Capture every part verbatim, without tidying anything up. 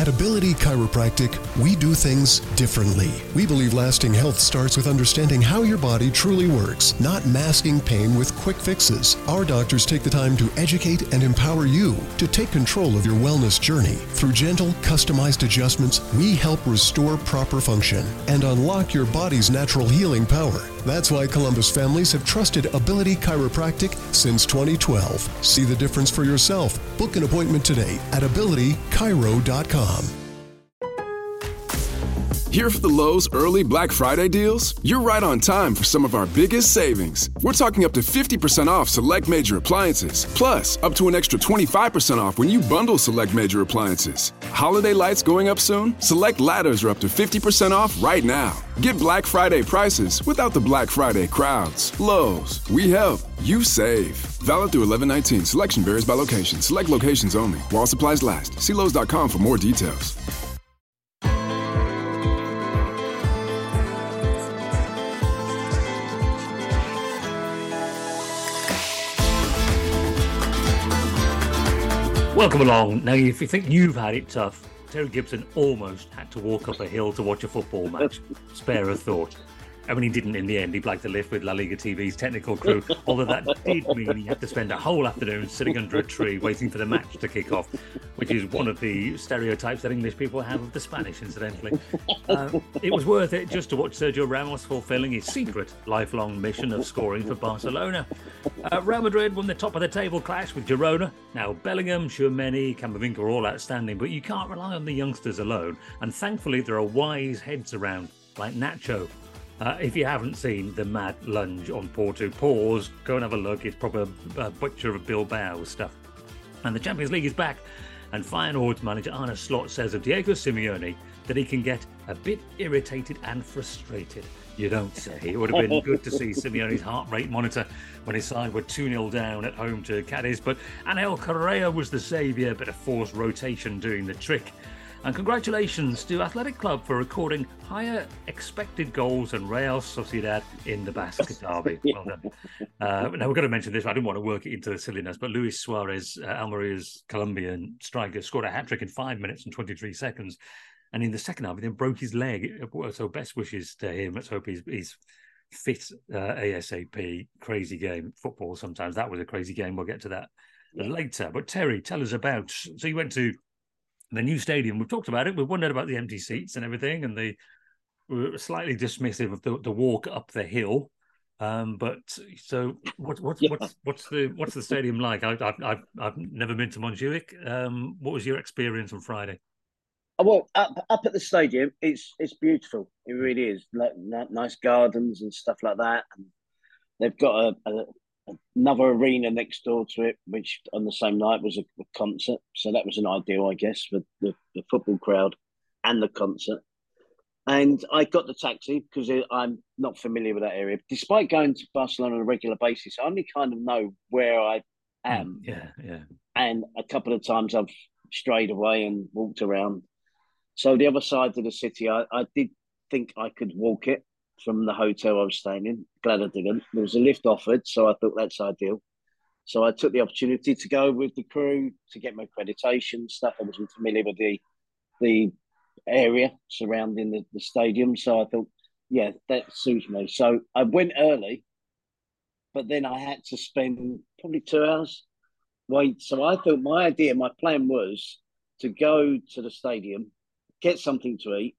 At Ability Chiropractic, we do things differently. We believe lasting health starts with understanding how your body truly works, not masking pain with quick fixes. Our doctors take the time to educate and empower you to take control of your wellness journey. Through gentle, customized adjustments, we help restore proper function and unlock your body's natural healing power. That's why Columbus families have trusted Ability Chiropractic since twenty twelve. See the difference for yourself. Book an appointment today at ability chiro dot com. Here for the Lowe's early Black Friday deals? You're right on time for some of our biggest savings. We're talking up to fifty percent off select major appliances, plus up to an extra twenty-five percent off when you bundle select major appliances. Holiday lights going up soon? Select ladders are up to fifty percent off right now. Get Black Friday prices without the Black Friday crowds. Lowe's, we help, you save. Valid through eleven nineteen. Selection varies by location. Select locations only. While supplies last. See Lowe's dot com for more details. Welcome along. Now, if you think you've had it tough, Terry Gibson almost had to walk up a hill to watch a football match. Spare a thought. I mean, he didn't in the end. He blagged the lift with La Liga T V's technical crew, although that did mean he had to spend a whole afternoon sitting under a tree waiting for the match to kick off, which is one of the stereotypes that English people have of the Spanish, incidentally. Uh, it was worth it just to watch Sergio Ramos fulfilling his secret lifelong mission of scoring for Barcelona. Uh, Real Madrid won the top-of-the-table clash with Girona. Now, Bellingham, Tchouameni, Camavinga are all outstanding, but you can't rely on the youngsters alone, and thankfully there are wise heads around, like Nacho. Uh, if you haven't seen the mad lunge on Porto, pause, go and have a look. It's proper uh, Butcher of Bilbao stuff. And the Champions League is back, and Feyenoord's manager Arne Slot says of Diego Simeone that he can get a bit irritated and frustrated. You don't say. It would have been good to see Simeone's heart rate monitor when his side were two nil down at home to Cadiz, but Angel Correa was the saviour, bit of forced rotation doing the trick. And congratulations to Athletic Club for recording higher expected goals than Real Sociedad in the Basque derby. Well done. Uh, now, we're going to mention this. I didn't want to work it into the silliness, but Luis Suarez, uh, Almeria's Colombian striker, scored a hat-trick in five minutes and twenty-three seconds. And in the second half, he then broke his leg. So best wishes to him. Let's hope he's, he's fit uh, ASAP. Crazy game. Football sometimes. That was a crazy game. We'll get to that yeah. later. But Terry, tell us about... So you went to... the new stadium. We've talked about it. We've wondered about the empty seats and everything, and they were slightly dismissive of the, the walk up the hill. Um, but so, what, what, yeah. what's what's the what's the stadium like? I, I've I've I've never been to Montjuic. Um, what was your experience on Friday? Well, up up at the stadium, it's it's beautiful. It really is. Like nice gardens and stuff like that. And they've got a, a another arena next door to it, which on the same night was a, a concert. So that was an ideal, I guess, for the, the football crowd and the concert. And I got the taxi because I'm not familiar with that area. Despite going to Barcelona on a regular basis, I only kind of know where I am. Yeah, yeah. And a couple of times I've strayed away and walked around. So the other side of the city, I, I did think I could walk it from the hotel I was staying in. Glad I didn't. There was a lift offered, so I thought that's ideal. So I took the opportunity to go with the crew to get my accreditation stuff. I wasn't familiar with the the area surrounding the, the stadium, so I thought, yeah, that suits me. So I went early, but then I had to spend probably two hours wait. So I thought my idea, my plan was to go to the stadium, get something to eat,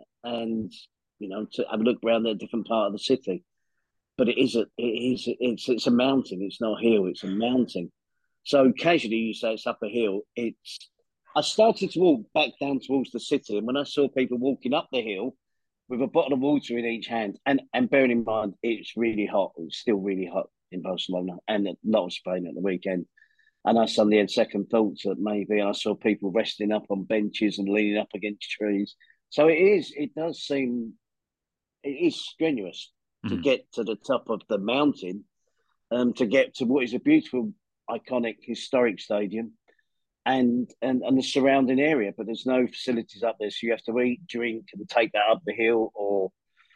and you know, to have a look around a different part of the city. But it is a, it is, it's, it's a mountain. It's not a hill. It's a mountain. So casually, you say it's up a hill. It's. I started to walk back down towards the city, and when I saw people walking up the hill with a bottle of water in each hand, and and bearing in mind it's really hot. It's still really hot in Barcelona and a lot of Spain at the weekend. And I suddenly had second thoughts that maybe I saw people resting up on benches and leaning up against trees. So it is. It does seem. It is strenuous mm. to get to the top of the mountain, um, to get to what is a beautiful, iconic, historic stadium, and, and and the surrounding area. But there's no facilities up there, so you have to eat, drink, and take that up the hill, or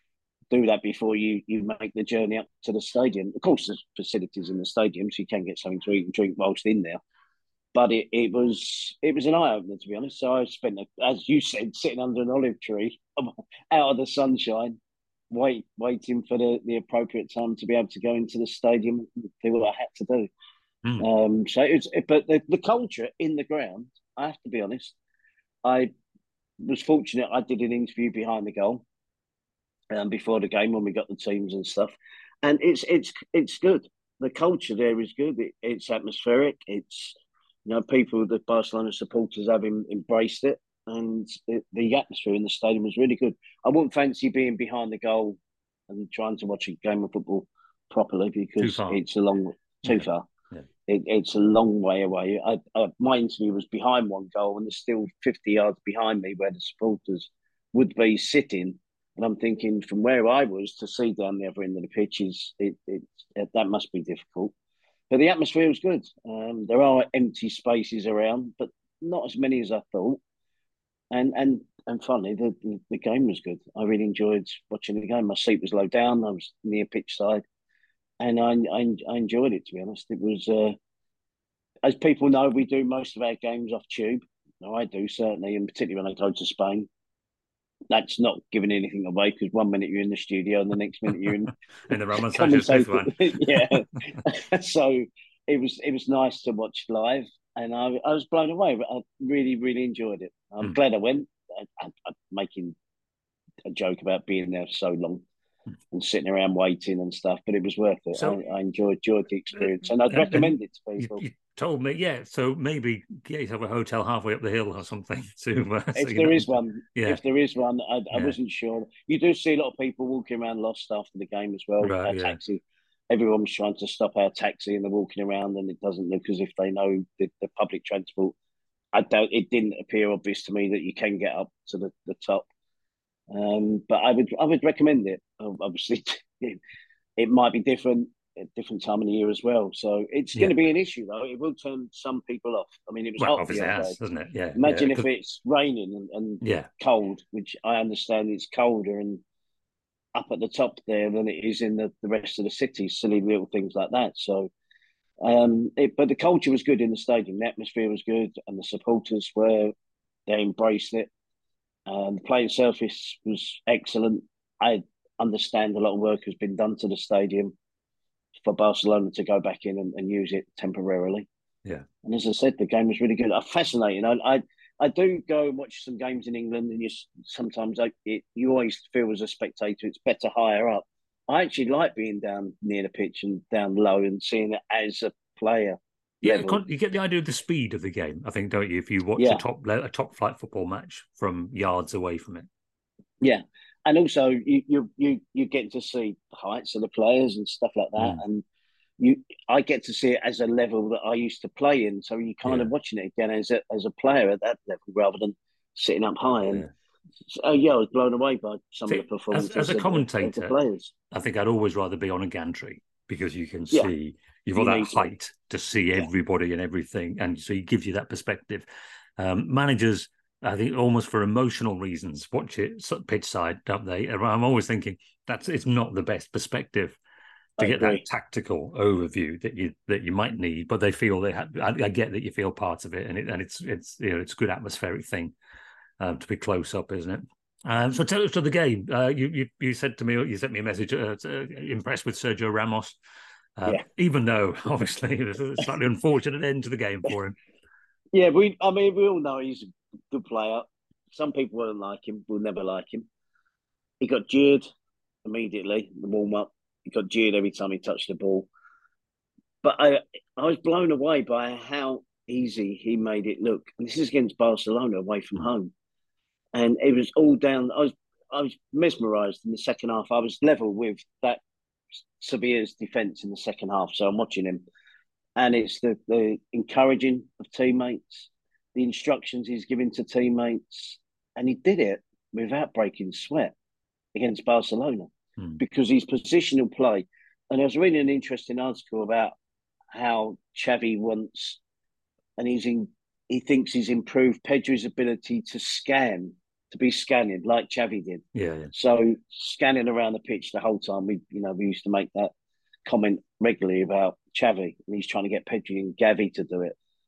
do that before you, you make the journey up to the stadium. Of course, there's facilities in the stadium, so you can get something to eat and drink whilst in there. but it, it was it was an eye opener, to be honest. So I spent, as you said, sitting under an olive tree out of the sunshine, wait waiting for the, the appropriate time to be able to go into the stadium and do what I had to do. Mm. Um, so it's but the, the culture in the ground, I have to be honest, I was fortunate. I did an interview behind the goal um, before the game when we got the teams and stuff, and it's it's it's good. The culture there is good. It, it's atmospheric. It's, you know, people, the Barcelona supporters have em, embraced it, and it, the atmosphere in the stadium was really good. I wouldn't fancy being behind the goal and trying to watch a game of football properly because it's a long too yeah. far. Yeah. It, it's a long way away. I, I, my interview was behind one goal, and there's still fifty yards behind me where the supporters would be sitting. And I'm thinking, from where I was to see down the other end of the pitch is it, it, it that must be difficult. But the atmosphere was good. Um, there are empty spaces around, but not as many as I thought. And and and finally, the, the, the game was good. I really enjoyed watching the game. My seat was low down. I was near pitch side. And I, I, I enjoyed it, to be honest. It was, uh, as people know, we do most of our games off tube. No, I do, certainly, and particularly when I go to Spain. That's not giving anything away because one minute you're in the studio and the next minute you're in, in the Ramon Sanchez Smith one. Yeah. So it was it was nice to watch live, and I, I was blown away. I really, really enjoyed it. I'm mm. glad I went. I, I, I'm making a joke about being there so long and sitting around waiting and stuff, but it was worth it. So, I, I enjoyed, enjoyed the experience, and I'd recommend it to people. You, you told me, yeah. So maybe get yourself a hotel halfway up the hill or something. To, uh, if so there know. is one, yeah. if there is one, I, I yeah. wasn't sure. You do see a lot of people walking around lost after the game as well. Right, our yeah. taxi, everyone was trying to stop our taxi, and they're walking around, and it doesn't look as if they know the, the public transport. I don't. It didn't appear obvious to me that you can get up to the, the top. Um, but I would I would recommend it. Obviously, it, it might be different at different time of the year as well. So it's yeah. going to be an issue, though. It will turn some people off. I mean, it was well, hot obviously the other has, day. doesn't it? Yeah. Imagine yeah, if it's raining and, and yeah. cold, which I understand it's colder and up at the top there than it is in the, the rest of the city. Silly little things like that. So, um, it, but the culture was good in the stadium. The atmosphere was good, and the supporters were they embraced it. Um, the playing surface was excellent. I understand a lot of work has been done to the stadium for Barcelona to go back in and, and use it temporarily. Yeah. And as I said, the game was really good. Uh, fascinating. I, I I do go and watch some games in England, and you sometimes I, it, you always feel as a spectator it's better higher up. I actually like being down near the pitch and down low and seeing it as a player. Yeah, level. You get the idea of the speed of the game, I think, don't you? If you watch yeah. a top a top flight football match from yards away from it. Yeah, and also you you you, you get to see the heights of the players and stuff like that, mm. and you I get to see it as a level that I used to play in. So you kind yeah. of watching it again as a as a player at that level rather than sitting up high. And yeah. oh yeah, I was blown away by some see, of the performances as, as a of, commentator. Of the players. I think I'd always rather be on a gantry because you can yeah. see. You've got you that height to, to see everybody yeah. and everything, and so it gives you that perspective. Um, managers, I think, almost for emotional reasons, watch it pitch side, don't they? I'm always thinking that's it's not the best perspective to I get agree. That tactical overview that you that you might need, but they feel they have. I, I get that you feel part of it, and it and it's it's you know it's a good atmospheric thing um, to be close up, isn't it? Um, so tell us to the game. Uh, you you you said to me, you sent me a message. Uh, impressed with Sergio Ramos. Uh, yeah. Even though, obviously, there's a slightly unfortunate end to the game for him. Yeah, we. I mean, we all know he's a good player. Some people won't like him, will never like him. He got jeered immediately in the warm-up. He got jeered every time he touched the ball. But I, I was blown away by how easy he made it look. And this is against Barcelona away from mm. home. And it was all down. I was, I was mesmerised in the second half. I was level with that Sevilla's defence in the second half, so I'm watching him, and it's the, the encouraging of teammates, the instructions he's giving to teammates, and he did it without breaking sweat against Barcelona hmm. because his positional play. And I was reading an interesting article about how Xavi wants, and he's in, he thinks he's improved Pedri's ability to scan. To be scanning like Xavi did. Yeah, yeah. So scanning around the pitch the whole time. We, you know, we used to make that comment regularly about Xavi, and he's trying to get Pedri and Gavi to do it.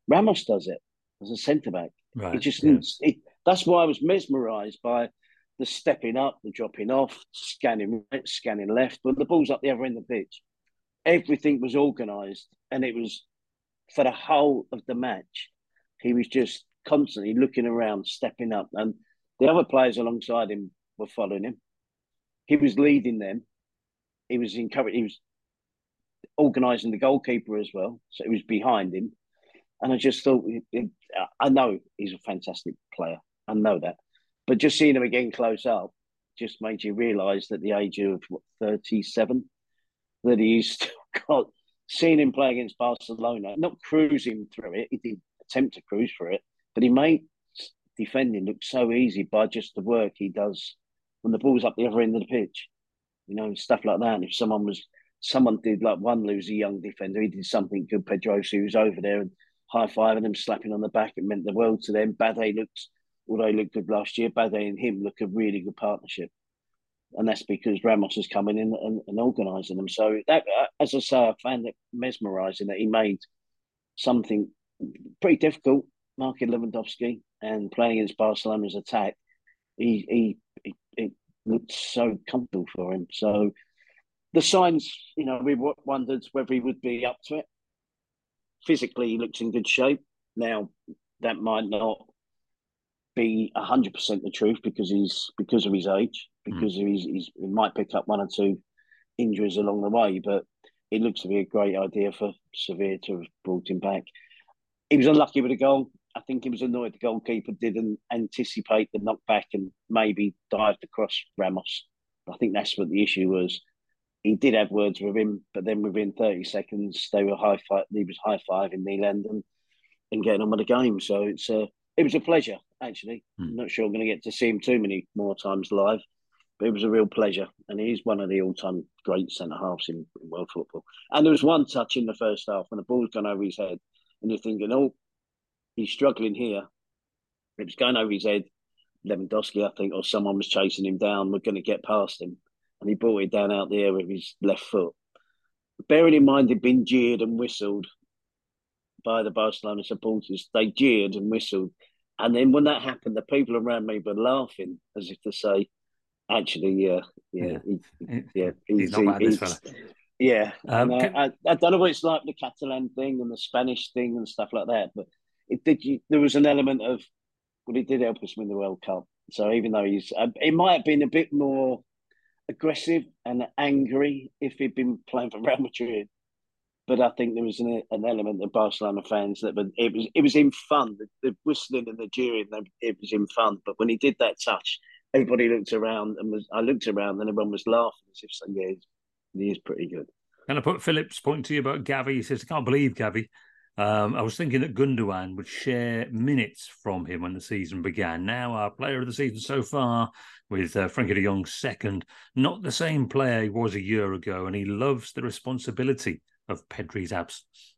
Ramos does it as a centre back. Right. It just yeah. it, that's why I was mesmerised by the stepping up, the dropping off, scanning right, scanning left. When the ball's up the other end of the pitch, everything was organised, and it was for the whole of the match. He was just constantly looking around, stepping up, and the other players alongside him were following him. He was leading them. He was encouraging. He was organising the goalkeeper as well, so he was behind him. And I just thought, I know he's a fantastic player. I know that. But just seeing him again close up just made you realise that the age of what, thirty-seven, that he's still got, seeing him play against Barcelona, not cruising through it, he did attempt to cruise through it, but he made defending look so easy by just the work he does when the ball's up the other end of the pitch. You know, stuff like that. And if someone was, someone did, like one lose a young defender, he did something good, Pedrosa, was over there and high-fiving them, slapping on the back. It meant the world to them. Bade looks, although he looked good last year, Bade and him look a really good partnership. And that's because Ramos is coming in and, and organising them. So, that, as I say, I found it mesmerising that he made something pretty difficult, marking Lewandowski, and playing against Barcelona's attack. He, he, he, it looked so comfortable for him. So, the signs, you know, we wondered whether he would be up to it. Physically, he looks in good shape. Now, that might not be one hundred percent the truth because he's because of his age, because mm. he's, he's, he might pick up one or two injuries along the way, but it looks to be a great idea for Sevilla to have brought him back. He was unlucky with the goal. I think he was annoyed the goalkeeper didn't anticipate the knockback and maybe dived across Ramos. I think that's what the issue was. He did have words with him, but then within thirty seconds, they were high five. He was high fiving Nyland and, and getting on with the game. So it's a, it was a pleasure, actually. Mm. I'm not sure I'm going to get to see him too many more times live, but it was a real pleasure. And he's one of the all-time great centre halves in, in world football. And there was one touch in the first half when the ball's gone over his head, and you're thinking, oh, he's struggling here. It was going over his head. Lewandowski, I think, or someone was chasing him down. We're going to get past him. And he brought it down out there with his left foot. Bearing in mind he'd been jeered and whistled by the Barcelona supporters. They jeered and whistled. And then when that happened, the people around me were laughing as if to say, actually, yeah, yeah, yeah, he, yeah he's, he's not bad, this fella. Yeah. Um, and, uh, can... I, I don't know what it's like, the Catalan thing and the Spanish thing and stuff like that, but it did. There was an element of, well, he did help us win the World Cup. So even though he's, uh, it might have been a bit more aggressive and angry if he'd been playing for Real Madrid, but I think there was an, an element of Barcelona fans that but it was it was in fun. The, the whistling and the jeering, it was in fun. But when he did that touch, everybody looked around and was. I looked around and everyone was laughing as if saying, "Yeah, he is pretty good." And I put Philip's point to you about Gavi. He says, "I can't believe Gavi." Um, I was thinking that Gundogan would share minutes from him when the season began. Now, our player of the season so far, with uh, Frankie de Jong second, not the same player he was a year ago, and he loves the responsibility of Pedri's absence.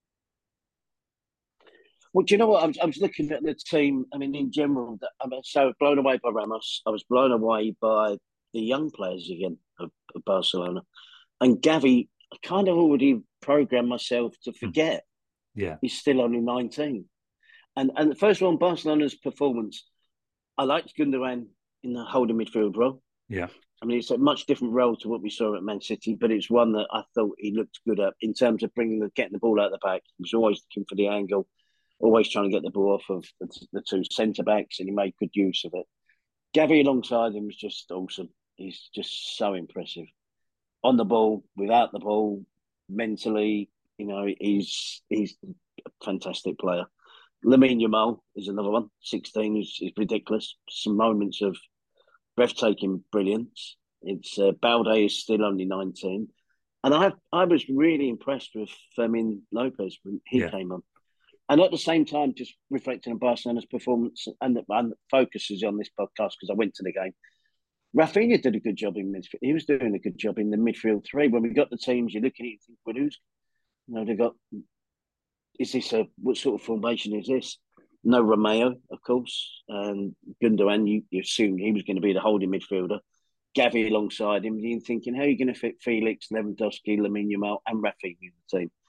Well, do you know what? I was, I was looking at the team. I mean, in general, I was so blown away by Ramos. I was blown away by the young players again of, of Barcelona. And Gavi, I kind of already programmed myself to forget. Mm. Yeah, he's still only nineteen. And and first of all, Barcelona's performance, I liked Gundogan in the holding midfield role. Yeah. I mean, it's a much different role to what we saw at Man City, but it's one that I thought he looked good at in terms of bringing the, getting the ball out the back. He was always looking for the angle, always trying to get the ball off of the, the two centre-backs, and he made good use of it. Gavi alongside him was just awesome. He's just so impressive. On the ball, without the ball, mentally, you know, he's he's a fantastic player. Lamine Yamal is another one. sixteen is, is ridiculous. Some moments of breathtaking brilliance. It's uh, Balde is still only nineteen, and I I was really impressed with Fermin Lopez when he yeah. came on. And at the same time, just reflecting on Barcelona's performance and, and focuses on this podcast because I went to the game. Rafinha did a good job in midfield. He was doing a good job in the midfield three. When we got the teams, you're looking at it and think, well, who's, you know, they got, is this a, what sort of formation is this? No Romeo, of course. And Gundogan, you, you assumed he was going to be the holding midfielder. Gavi alongside him. You're thinking, how are you going to fit Felix, Lewandowski, Lamine Yamal, and Rafinha in the team?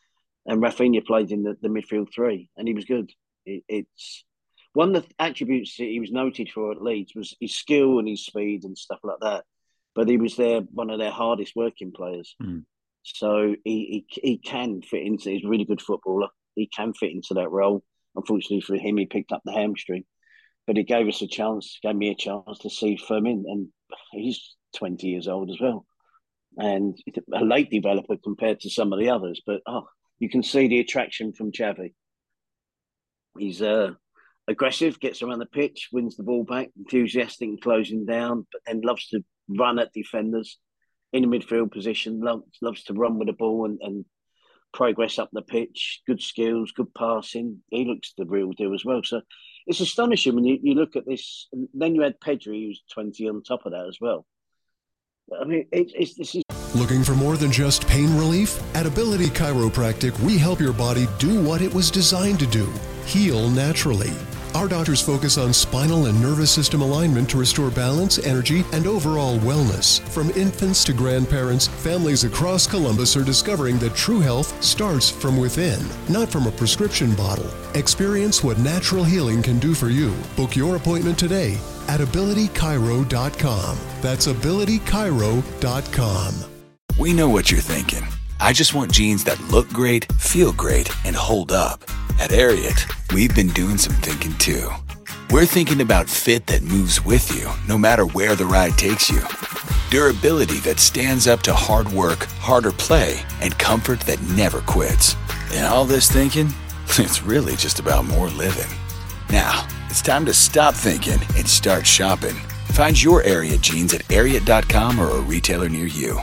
and Rafinha played in the, the midfield three, and he was good. It, it's one of the attributes that he was noted for at Leeds was his skill and his speed and stuff like that. But he was their one of their hardest working players. Mm. So he, he he can fit into. He's a really good footballer. He can fit into that role. Unfortunately for him, he picked up the hamstring, but he gave us a chance. Gave me a chance to see Fermin, and he's twenty years old as well, and a late developer compared to some of the others. But oh, you can see the attraction from Xavi. He's uh, aggressive, gets around the pitch, wins the ball back, enthusiastic in closing down, but then loves to run at defenders in a midfield position, loves, loves to run with the ball and, and progress up the pitch, good skills, good passing. He looks the real deal as well. So it's astonishing when you, you look at this. And then you had Pedri, who's twenty on top of that as well. I mean, it, it's this is. Looking for more than just pain relief? At Ability Chiropractic, we help your body do what it was designed to do, heal naturally. Our doctors focus on spinal and nervous system alignment to restore balance, energy, and overall wellness. From infants to grandparents, families across Columbus are discovering that true health starts from within, not from a prescription bottle. Experience what natural healing can do for you. Book your appointment today at ability chiro dot com. That's ability chiro dot com. We know what you're thinking. I just want jeans that look great, feel great, and hold up. At Ariat, we've been doing some thinking too. We're thinking about fit that moves with you, no matter where the ride takes you. Durability that stands up to hard work, harder play, and comfort that never quits. And all this thinking, it's really just about more living. Now, it's time to stop thinking and start shopping. Find your Ariat jeans at ariat dot com or a retailer near you.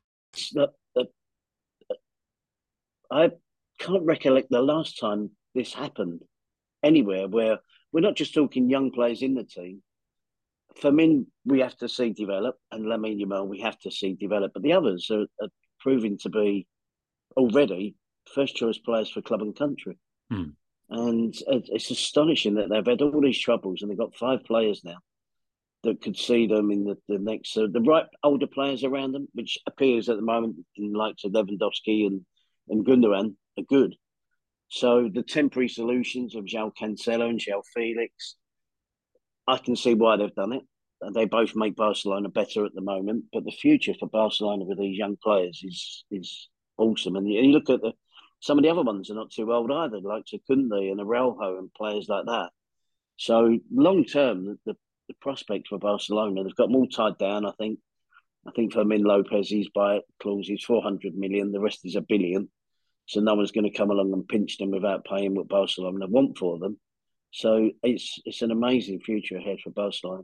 I can't recollect the last time this happened anywhere where we're not just talking young players in the team. Fermin, we have to see develop, and Lamine Yamal, we have to see develop. But the others are, are proving to be already first choice players for club and country. Hmm. And it's astonishing that they've had all these troubles, and they've got five players now that could see them in the, the next, uh, the right older players around them, which appears at the moment in the likes of Lewandowski and, and Gundogan are good. So the temporary solutions of João Cancelo and João Felix, I can see why they've done it. They both make Barcelona better at the moment, but the future for Barcelona with these young players is is awesome. And you, you look at the some of the other ones are not too old either, like Koundé and Araujo and players like that. So long term, the, the, the prospects for Barcelona, they've got them all tied down. I think. I think Fermin Lopez, he's by clause, he's four hundred million. The rest is a billion. So no one's going to come along and pinch them without paying what Barcelona want for them. So it's it's an amazing future ahead for Barcelona.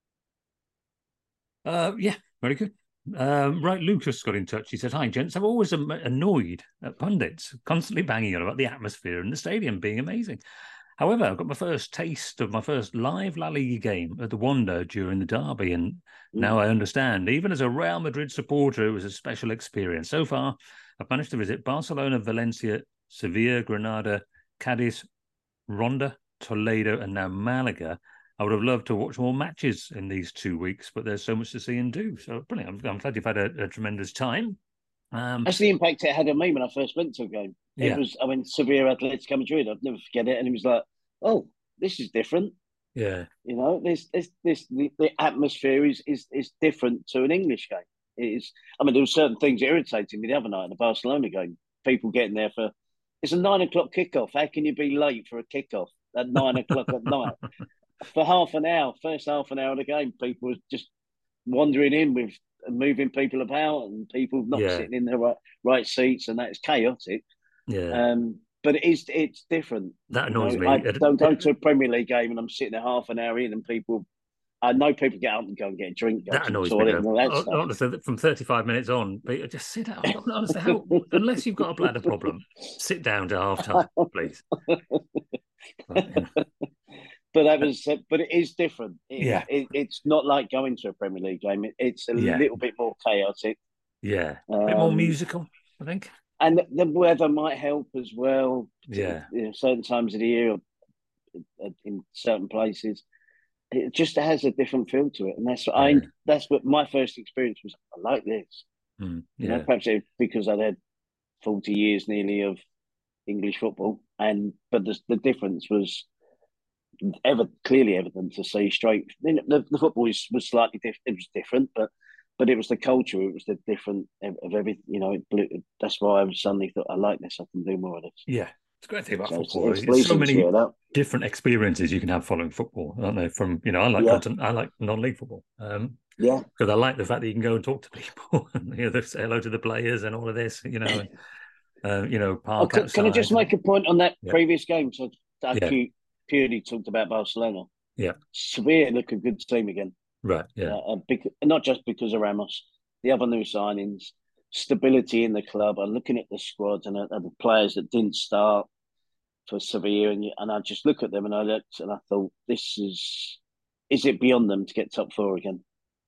Uh, yeah, very good. Um, right, Lucas got in touch. He said, "Hi, gents. I'm always am- annoyed at pundits constantly banging on about the atmosphere in the stadium being amazing. However, I've got my first taste of my first live La Liga game at the Wanda during the derby, and mm. now I understand. Even as a Real Madrid supporter, it was a special experience. So far, I've managed to visit Barcelona, Valencia, Sevilla, Granada, Cadiz, Ronda, Toledo, and now Malaga. I would have loved to watch more matches in these two weeks, but there's so much to see and do. So brilliant. I'm, I'm glad you've had a, a tremendous time. Um, That's the impact it had on me when I first went to a game. It yeah. was, I went Sevilla Atletico Madrid. I'd never forget it. And it was like, oh, this is different. Yeah. You know, this, this, this, the, the atmosphere is, is, is different to an English game. It is, I mean, there were certain things irritating me the other night in the Barcelona game. People getting there for, it's a nine o'clock kickoff. How can you be late for a kickoff at nine o'clock at night? For half an hour, first half an hour of the game, people were just wandering in with and moving people about, and people not yeah. sitting in their right, right seats, and that's chaotic. Yeah. Um, but it is it's different. That annoys you know, me. I don't go to a Premier League game and I'm sitting there half an hour in, and people. I know people get up and go and get a drink. Go that to annoys the me. And all that stuff. Honestly, from thirty-five minutes on, just sit down. Honestly, how, unless you've got a bladder problem, sit down to half time, please. But, yeah. But that was, uh, but it is different. It, yeah, it, it's not like going to a Premier League game. It, it's a yeah. little bit more chaotic. Yeah, a um, bit more musical, I think. And the, the weather might help as well. Yeah, you know, certain times of the year, in certain places, it just has a different feel to it, and that's what yeah. I. That's what my first experience was. I like this. Mm, yeah, you know, perhaps it, because I'd had forty years nearly of English football, and but the, the difference was ever clearly evident to see straight. The, the football was, was slightly different. It was different, but but it was the culture. It was the different of, of everything. You know, it blew, that's why I suddenly thought I like this. I can do more of this. Yeah. It's a great thing about so football. It's, it's There's so many that. different experiences you can have following football, aren't there? From you know, I like yeah. to, I like non-league football. Um, yeah, because I like the fact that you can go and talk to people, and you know, say hello to the players and all of this. You know, and, uh, you know, park oh, can, outside. Can I just make a point on that yeah. previous game? So I yeah. purely talked about Barcelona. Yeah, Sevilla look a good team again. Right. Yeah, uh, because, not just because of Ramos, the other new signings, stability in the club. I'm looking at the squad and, and the players that didn't start for Sevilla, and, and I just look at them and I looked and I thought, this is, is it beyond them to get top four again?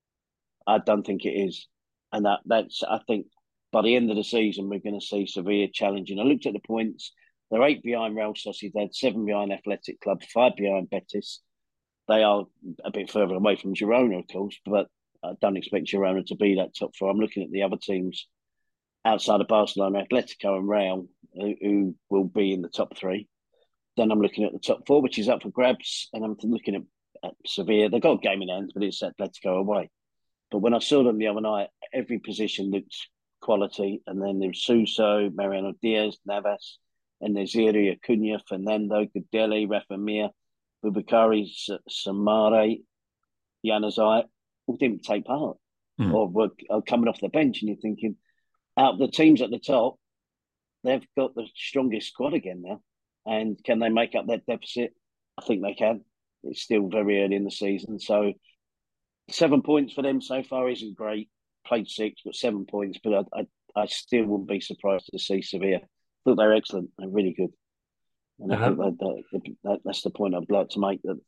I don't think it is. And that that's, I think, by the end of the season, we're going to see Sevilla challenging. I looked at the points. They're eight behind Real Sociedad, seven behind Athletic Club, five behind Betis. They are a bit further away from Girona, of course, but I don't expect Girona to be that top four. I'm looking at the other teams outside of Barcelona, Atletico and Real, who, who will be in the top three. Then I'm looking at the top four, which is up for grabs, and I'm looking at, at Sevilla. They've got a game in hand, but it's Atletico away. But when I saw them the other night, every position looked quality, and then there's Suso, Mariano Diaz, Navas, and there's Iri, Acuna, Fernando, Gudeli, Rafa Mir, Bubakari, Samare, Januzaj, all didn't take part mm. or were coming off the bench. And you're thinking, out of the teams at the top, they've got the strongest squad again now. And can they make up that deficit? I think they can. It's still very early in the season. So seven points for them so far isn't great. Played six, but seven points. But I, I, I still wouldn't be surprised to see Sevilla. I thought they're excellent. They're really good. And uh-huh. I think that, that, that that's the point I'd like to make, that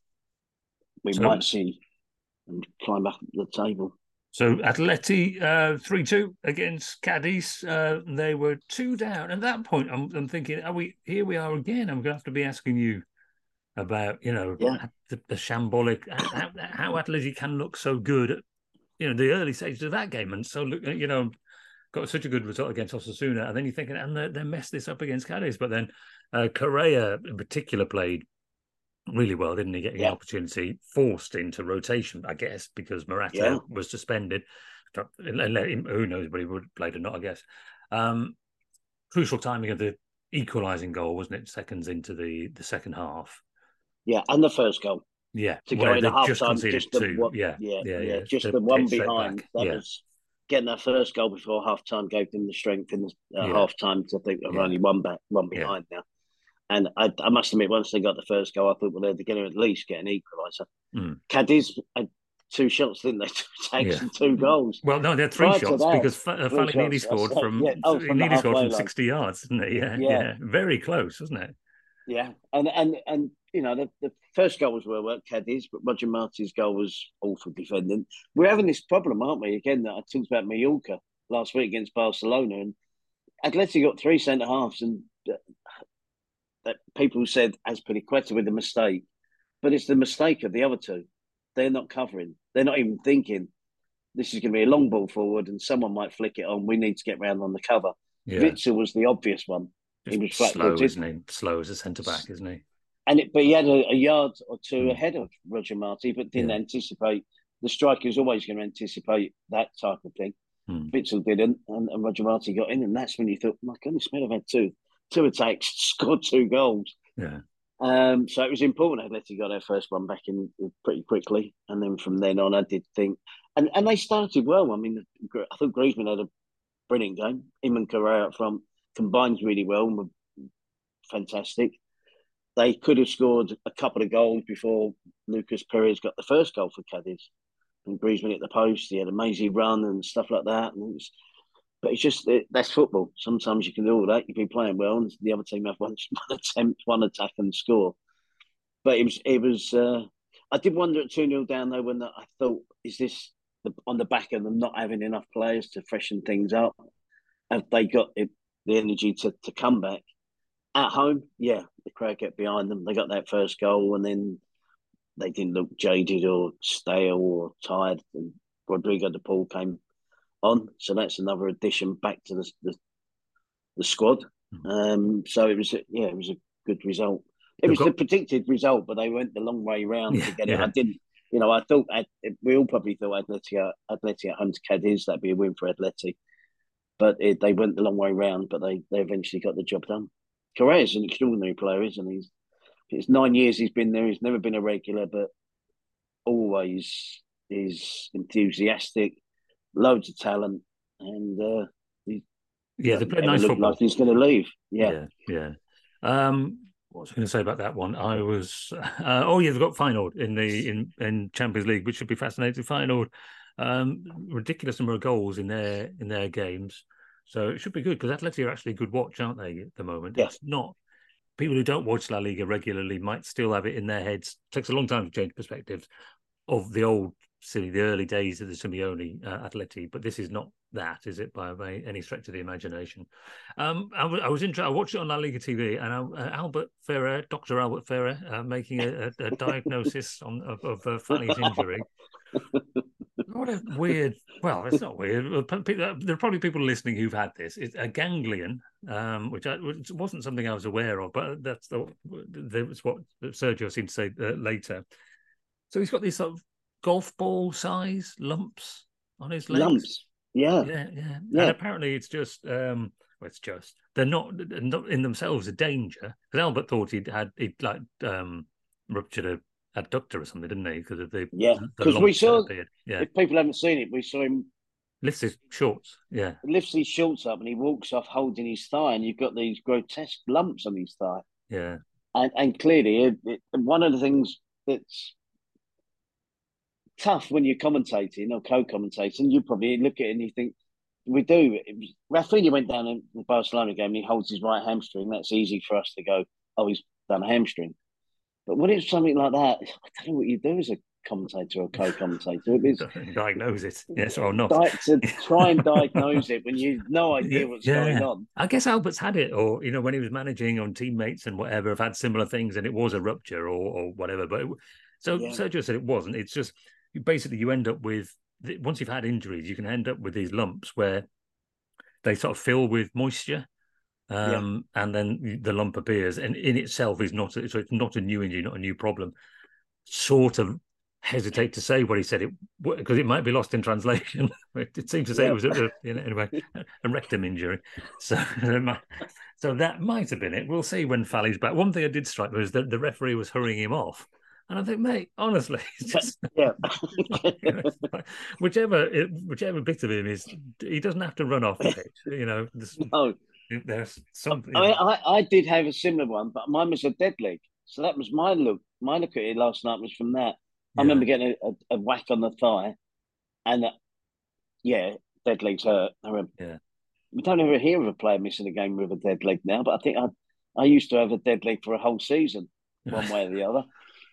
we so, might see and climb up the table. So Atleti uh, three two against Cadiz. Uh, they were two down. At that point, I'm, I'm thinking, are we here we are again. I'm going to have to be asking you about, you know, yeah. the, the shambolic, how, how Atleti can look so good at, you know, the early stages of that game. And so, look, you know, got such a good result against Osasuna. And then you're thinking, and they, they messed this up against Cadiz. But then uh, Correa in particular played really well, didn't he? Getting yeah. an opportunity, forced into rotation, I guess, because Morata yeah. was suspended. Who knows whether he would have played or not, I guess. Um, crucial timing of the equalising goal, wasn't it? Seconds into the, the second half. Yeah, and the first goal. Yeah, to go in half just time, conceded just the two. one, yeah, yeah, yeah, yeah, yeah. just the, the one behind. Back. That yeah. was getting that first goal before half time gave them the strength in the uh, yeah. half time to think of yeah. only one back, one behind yeah. now. And I, I must admit, once they got the first goal, I thought, well, they're going to at least get an equaliser. Mm. Cadiz had two shots, didn't they? Actually, yeah. two goals. Well, no, they had three Prior shots that, because F- Falik nearly scored from, yeah. oh, from he nearly scored from line. sixty yards, didn't he? Yeah, yeah, yeah. Very close, wasn't it? Yeah, and and and you know the, the first goal was well worked, Cadiz, but Roger Martin's goal was awful defending. We're having this problem, aren't we? Again, that I talked about Mallorca last week against Barcelona, and Atleti got three centre halves, and uh, that people said Azpilicueta with a mistake, but it's the mistake of the other two. They're not covering. They're not even thinking this is going to be a long ball forward, and someone might flick it on. We need to get round on the cover. Yeah. Witsel was the obvious one. Just he was slow, isn't he? Slow as a centre back, isn't he? And it, but he had a, a yard or two mm. ahead of Roger Marti, but didn't yeah. anticipate. The striker is always going to anticipate that type of thing. Mm. Witsel didn't, and, and Roger Marti got in, and that's when you thought, my goodness, we'd have had two, two attacks, scored two goals. Yeah. Um, so it was important Atleti got their first one back in pretty quickly, and then from then on, I did think, and, and they started well. I mean, I thought Griezmann had a brilliant game. Him and Correa up front combined really well and were fantastic. They could have scored a couple of goals before Lucas Perez got the first goal for Cadiz. And Griezmann hit the post. He had a mazy run and stuff like that. And it was, but it's just, it, that's football. Sometimes you can do all that. You can be playing well and the other team have one, one attempt, one attack and score. But it was, it was. Uh, I did wonder at two nil down though when the, I thought, is this the, on the back of them not having enough players to freshen things up? Have they got it, the energy to, to come back? At home, yeah, the crowd get behind them. They got that first goal and then they didn't look jaded or stale or tired. And Rodrigo de Paul came on. So that's another addition back to the, the, the squad. Um, so it was, a, yeah, it was a good result. It They've was got- the predicted result, but they went the long way round Yeah, to get it. yeah. I didn't, you know, I thought we all probably thought Atleti, Atleti at home to Cadiz, that'd be a win for Atleti. But it, they went the long way round, but they, they eventually got the job done. Correa is an extraordinary player, isn't he? It's nine years he's been there. He's never been a regular, but always is enthusiastic, loads of talent, and uh, he Yeah, they played nice look football. like he's going to leave. Yeah, yeah. yeah. Um, what was I going to say about that one? I was, uh, oh yeah, they've got Feyenoord in the in, in Champions League, which should be fascinating. Feyenoord, um, ridiculous number of goals in their in their games, so it should be good because Atleti are actually a good watch, aren't they? At the moment, Yeah. It's not people who don't watch La Liga regularly might still have it in their heads. It takes a long time to change perspectives of the old, silly, the early days of the Simeone uh, Atleti, but this is not that, is it, by, by any stretch of the imagination? Um, I, w- I was interested. I watched it on La Liga T V, and uh, Albert Ferrer, Doctor Albert Ferrer, uh, making a, a, a diagnosis on of, of uh, Fanny's injury. What a weird. Well, it's not weird. There are probably people listening who've had this. It's a ganglion, um, which, I, which wasn't something I was aware of, but that's the, that's what Sergio seemed to say uh, later. So he's got these sort of golf ball size lumps on his legs. Lumps, yeah, yeah, yeah. yeah. And apparently, it's just. Um, well, it's just they're not, not in themselves a danger. Because Albert thought he'd had he'd like um, ruptured a adductor or something, didn't he? Because of the yeah. the Because we lumps that saw. appeared. Yeah. If people haven't seen it, we saw him Lifts his shorts. Yeah. lifts his shorts up and he walks off holding his thigh, and you've got these grotesque lumps on his thigh. Yeah. And, and clearly, it, it, one of the things that's tough when you're commentating or co-commentating, you probably look at it and you think, we do. It was, Rafinha went down in the Barcelona game and he holds his right hamstring. That's easy for us to go, oh, he's done a hamstring. But when it's something like that, I don't know what you do as a commentator or co-commentator. It is diagnose it, yes or not. Di- to try and diagnose it when you've no idea yeah, what's yeah. going on. I guess Albert's had it, or you know, when he was managing on teammates and whatever, have had similar things, and it was a rupture or or whatever. But it, so yeah. Sergio said it wasn't. It's just you basically you end up with once you've had injuries, you can end up with these lumps where they sort of fill with moisture. Um, yeah. And then the lump appears, and in itself is not so it's not a new injury, not a new problem. Sort of hesitate to say what he said it because it might be lost in translation. It seemed to say yeah. it was a, you know, anyway a rectum injury, so so that might have been it. We'll see when Fally's back. One thing I did strike me was that the referee was hurrying him off. And I think, mate, honestly, it's just yeah. you know, whichever whichever bit of him is, he doesn't have to run off the pitch. You know, there's, no. there's something. I, mean, I I did have a similar one, but mine was a dead leg. So that was my look. My look at it last night was from that. I yeah. remember getting a, a, a whack on the thigh, and uh, yeah, dead legs hurt. I remember, yeah. We don't ever hear of a player missing a game with a dead leg now, but I think I I used to have a dead leg for a whole season, one way or the other.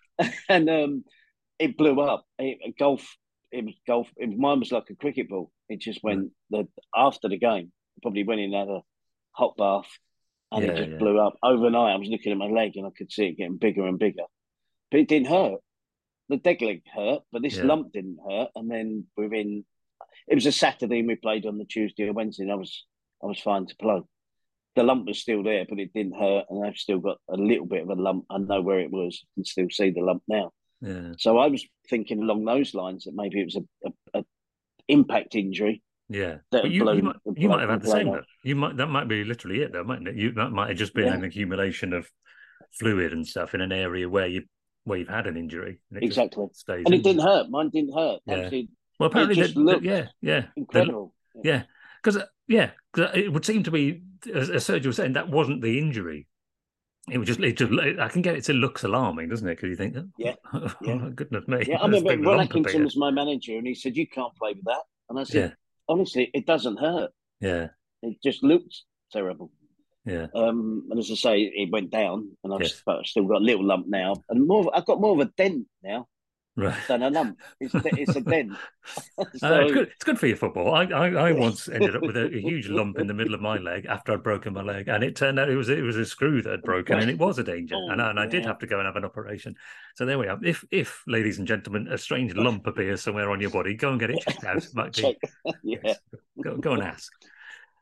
And um, it blew up. It, golf, it was golf. It, mine was like a cricket ball. It just went the after the game. Probably went in and had a hot bath, and yeah, it just yeah. blew up overnight. I was looking at my leg and I could see it getting bigger and bigger, but it didn't hurt. The dead leg hurt, but this yeah. lump didn't hurt. And then within, it was a Saturday and we played on the Tuesday or Wednesday, and I was I was fine to play. The lump was still there, but it didn't hurt, and I've still got a little bit of a lump. I know where it was. I can still see the lump now. Yeah. So I was thinking along those lines that maybe it was a, a, a impact injury. Yeah, that but you, blown, you, might, you might have had the same. Out. Though. You might that might be literally it, though, mightn't it? You that might have just been yeah. an accumulation of fluid and stuff in an area where you where you've had an injury. And exactly, stays and in. it didn't hurt. Mine didn't hurt. Yeah. Actually, well, apparently, it just the, looked the, yeah, yeah, incredible. The, yeah, because yeah, cause it would seem to be, as, as Sergio was saying, that wasn't the injury. It was just, it just, I can get it to looks alarming, doesn't it? Because you think, oh, yeah, yeah. oh, goodness me. Yeah, I remember Ron Atkinson was my manager, and he said, "You can't play with that." And I said, yeah. "Honestly, it doesn't hurt. Yeah, it just looks terrible." Yeah. Um, and as I say, it went down, and I've yes. still got a little lump now, and more. I've got more of a dent now. Right. Than a lump. It's, it's a dent. so, uh, it's good. It's good for your football. I, I, I once ended up with a, a huge lump in the middle of my leg after I'd broken my leg, and it turned out it was it was a screw that had broken, and it was a danger, oh, and, I, and I did have to go and have an operation. So there we are. If if ladies and gentlemen, a strange lump appears somewhere on your body, go and get it checked out. It might be. yeah. Yes, go go and ask.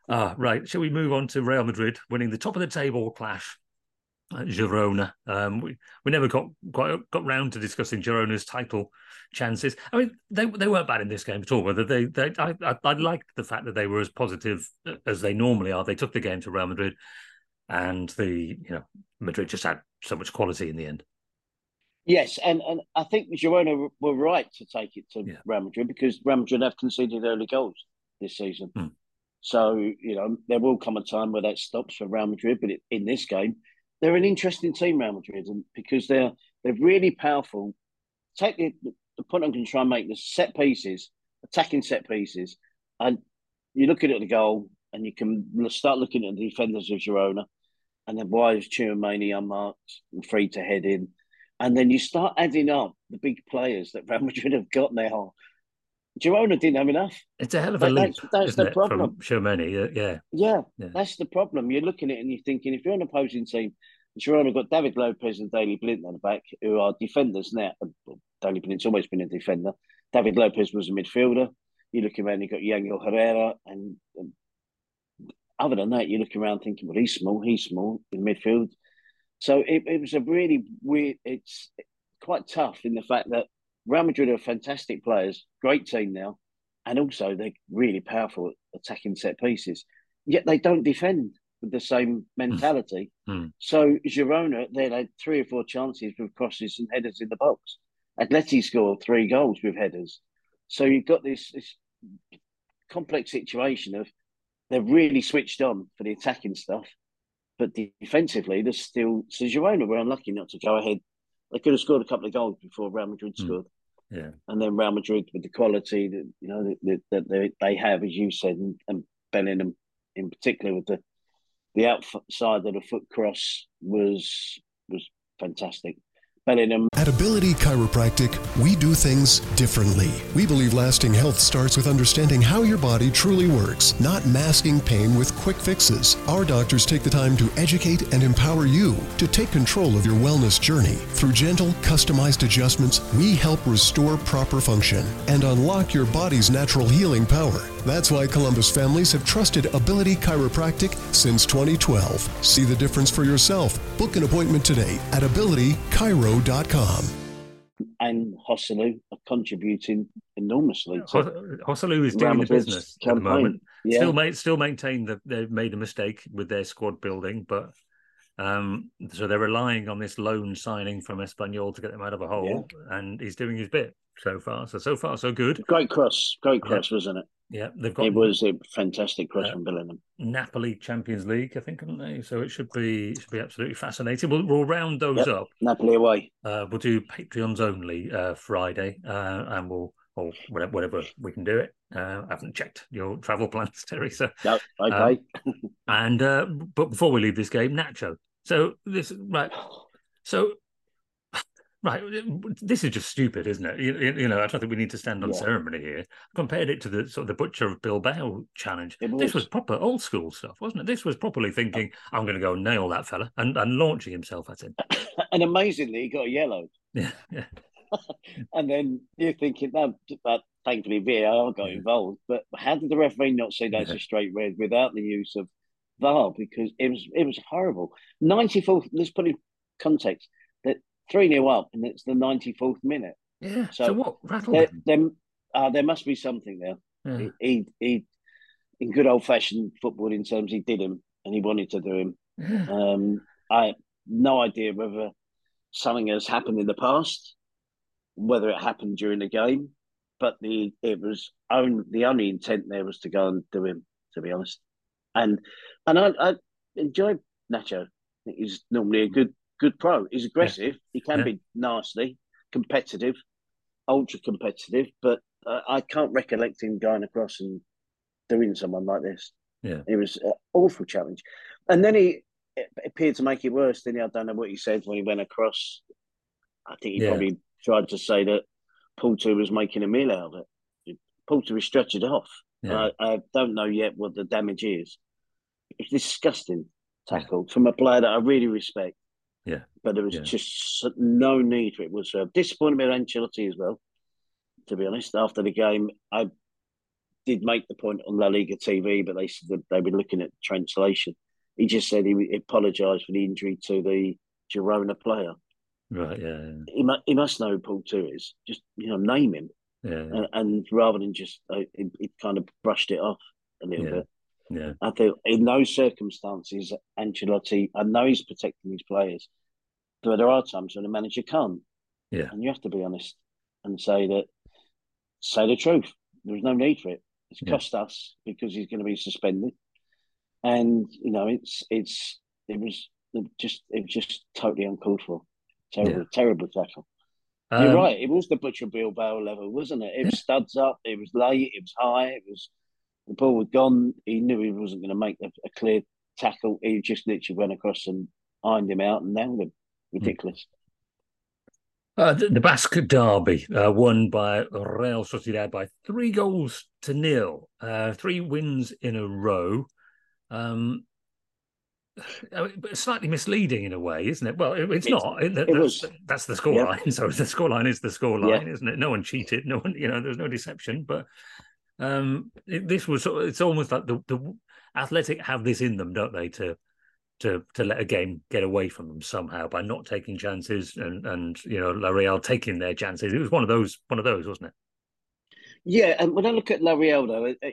Ah, right. Shall we move on to Real Madrid winning the top of the table clash at Girona? Um, we we never got quite got round to discussing Girona's title chances. I mean, they they weren't bad in this game at all. Whether they they I, I I liked the fact that they were as positive as they normally are. They took the game to Real Madrid, and the you know Madrid just had so much quality in the end. Yes, and, and I think Girona were right to take it to Yeah. Real Madrid because Real Madrid have conceded early goals this season. Hmm. So, you know, there will come a time where that stops for Real Madrid. But in this game, they're an interesting team, Real Madrid, and because they're they're really powerful. Take the, the point I'm going to try and make the set pieces, attacking set pieces, and you look at it at the goal, and you can start looking at the defenders of Girona, and then why is Tchouaméni unmarked and free to head in, and then you start adding up the big players that Real Madrid have got now. Girona didn't have enough. It's a hell of a That- leap, that's- that's isn't the it, problem. from Tchouaméni? Uh, yeah, Yeah, Yeah. that's the problem. You're looking at it and you're thinking, if you're an opposing team, Girona got David Lopez and Daley Blind on the back, who are defenders now. Well, Daley Blind's always been a defender. David Lopez was a midfielder. You look around, you've got Yangel Herrera, and, and other than that, you look around thinking, well, he's small, he's small in midfield. So it, it was a really weird, it's quite tough in the fact that Real Madrid are fantastic players, great team now, and also they're really powerful at attacking set pieces. Yet they don't defend with the same mentality. Mm. So Girona, they had three or four chances with crosses and headers in the box. Atleti scored three goals with headers. So you've got this, this complex situation of they're really switched on for the attacking stuff, but defensively, there's still... So Girona were unlucky not to go ahead. They could have scored a couple of goals before Real Madrid Mm. scored. yeah. And then Real Madrid, with the quality that you know that, that they, they have, as you said, and, and Bellingham in particular, with the the outside of the foot cross was was fantastic. Bellingham. At Ability Chiropractic, we do things differently. We believe lasting health starts with understanding how your body truly works, not masking pain with quick fixes. Our doctors take the time to educate and empower you to take control of your wellness journey. Through gentle, customized adjustments, we help restore proper function and unlock your body's natural healing power. That's why Columbus families have trusted Ability Chiropractic since twenty twelve. See the difference for yourself. Book an appointment today at ability chiro dot com. And Hosselu are contributing enormously. To Hosselu is Real doing the Madrid's business campaign. at the moment. Yeah. Still, made, still maintain that they've made a mistake with their squad building, but um, so they're relying on this loan signing from Espanyol to get them out of a hole, and he's doing his bit so far. So so far so good. Great cross, great Yeah. cross, wasn't it? Yeah, they've got It was a fantastic cross Uh, from Bellingham. Napoli Champions League, I think, haven't they? So it should be it should be absolutely fascinating. We'll, we'll round those Yep. up. Napoli away. Uh, we'll do Patreons only uh, Friday, uh, and we'll or whatever, whatever we can do it. Uh, I haven't checked your travel plans, Terry. So No, okay. and uh, but before we leave this game, Nacho. So this right. So right, this is just stupid, isn't it? You, you know, I don't think we need to stand on Yeah. ceremony here. Compared it to the sort of the Butcher of Bilbao challenge, It this was. was proper old school stuff, wasn't it? This was properly thinking, I'm going to go and nail that fella, and, and launching himself at him. And amazingly, he got a yellow. Yeah, yeah. And then you're thinking, no, but thankfully V A R got Yeah. involved. But how did the referee not see that as Yeah. a straight red without the use of V A R? Because it was it was horrible. ninety-fourth, let's put in context, that three nil up, and it's the ninety-fourth minute. Yeah. So, So what rattled There, him? there, uh, there must be something there. Yeah. He, he, he, in good old fashioned footballing terms, he did him and he wanted to do him. Yeah. Um, I have no idea whether something has happened in the past, whether it happened during the game, but the it was own the only intent there was to go and do him, to be honest. And and I, I enjoy Nacho. I think he's normally a good good pro. He's aggressive. He can Yeah. be nasty, competitive, ultra competitive, but uh, I can't recollect him going across and doing someone like this. Yeah. It was an awful challenge. And then he it appeared to make it worse. Then I don't know what he said when he went across. I think he Yeah. probably tried to say that Porto was making a meal out of it. Porto was stretched off. Yeah. I, I don't know yet what the damage is. It's disgusting tackle from a player that I really respect. Yeah. But there was Yeah. just no need for it whatsoever. Disappointed with Ancelotti as well, to be honest. After the game, I did make the point on La Liga T V, but they said that they were looking at translation. He just said he, he apologised for the injury to the Girona player. Right, yeah. yeah. He, mu- he must know who Paul two is. Just, you know, name him. Yeah, yeah. And, and rather than just, uh, it, it kind of brushed it off a little Yeah. bit. Yeah. I think in those circumstances, Ancelotti, I know he's protecting his players, but there are times when a manager can't. Yeah. And you have to be honest and say that, say the truth. There's no need for it. It's Yeah. cost us because he's going to be suspended. And, you know, it's, it's, it was just, it was just totally uncalled for. Terrible, Yeah. terrible tackle. You're Um, right. It was the Butcher Bilbao level, wasn't it? It was studs up. It was late. It was high. It was, the ball was gone. He knew he wasn't going to make a, a clear tackle. He just literally went across and ironed him out and nailed him. Ridiculous. Uh, the, the Basque Derby, uh, won by Real Sociedad by three goals to nil. Uh, three wins in a row. Um, slightly misleading in a way, isn't it? Well, it, it's, it's not. It, that, it that's, was. That's the scoreline. Yeah. So the scoreline is the scoreline, Yeah. isn't it? No one cheated. No one, you know, there's no deception. But um, it, this was. It's almost like the, the Athletic have this in them, don't they? To to to let a game get away from them somehow by not taking chances, and and you know, La Real taking their chances. It was one of those. One of those, wasn't it? Yeah, and when I look at La Real, though, it, it,